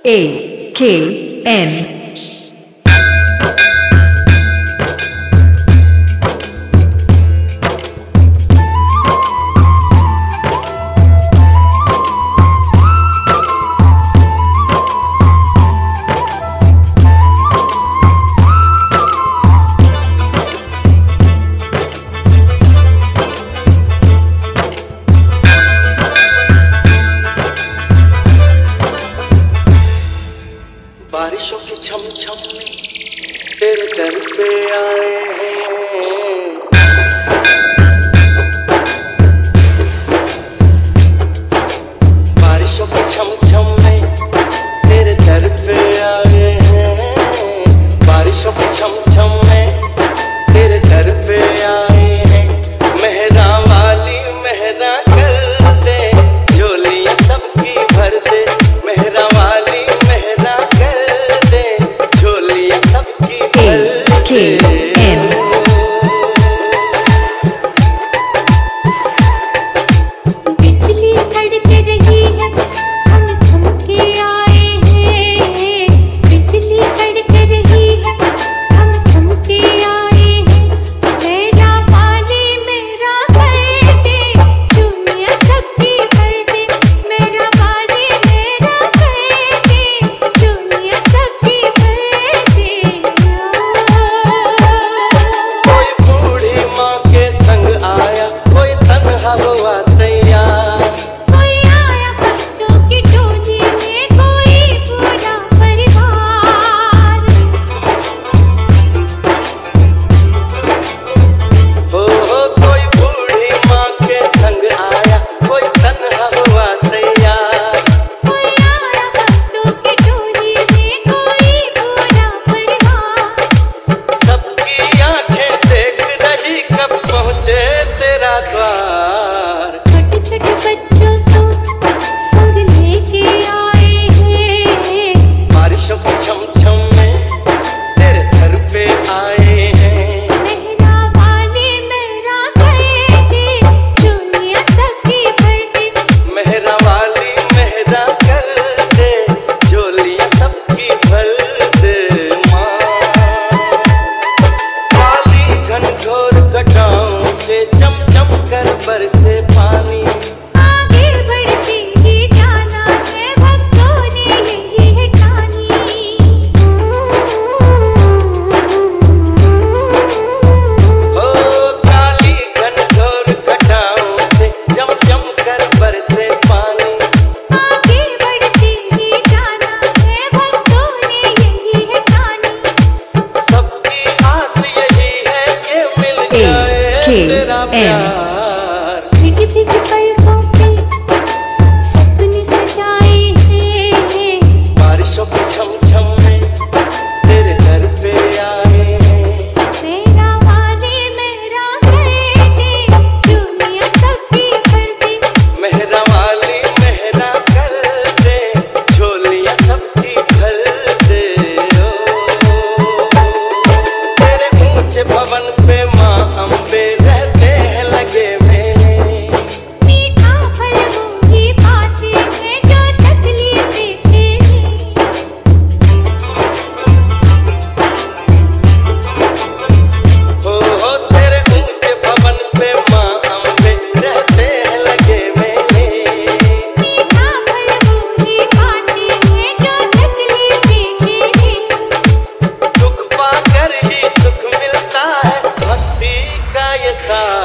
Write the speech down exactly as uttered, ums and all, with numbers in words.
A K N बारिशों की छम छम में तेरे दर पे आए हैं। बारिशों की छम छम में तेरे दर पे आए हैं। बारिशों की छम छम में तेरे दर पे आए हैं। मेहरा वाली मेहरा कर दे, झोलियां सबकी भर दे। मेहरा वाली K N बिजली कड़क रही है, हम थमके आए हैं। बिजली कड़क रही है, हम थमके आए हैं। मेरा वाली मेरा कर दे, दुनिया सबकी भर दे। मेरा वाली मेरा कर दे, दुनिया सबकी भर दे। बरसे पानी आगे बढ़ती ही जाना है, भक्तों ने यही है ठानी। हो काली घनघोर घटाओं से जम जम कर बरसे पानी। आगे बढ़ती ही जाना है, भक्तों ने यही है ठानी। सबकी आस यही है कि मिल जाए तेरा प्यार। भीगी भीगी पलकों पे सपने सजाए हैं। बारिशों की छम छम में तेरे दर पे आए हैं। मेरा वाली मेरा कर दे, दुनिया सबकी भर दे। मेहरा वाली मेहरा कर दे, झोलियां सबकी भर दे। ओ तेरे ऊंचे भवन पे माँ अम्बे रहते हैं लगे मेले। मीठा फल वो ही पाते हैं जो तकलीफें झेले। हो हो तेरे ऊंचे भवन पे माँ अम्बे रहते हैं लगे मेले। मीठा फल वो ही पाते हैं जो तकलीफें झेले। दुख पाकर ही सुख मिलता है, भक्ति का ये साथ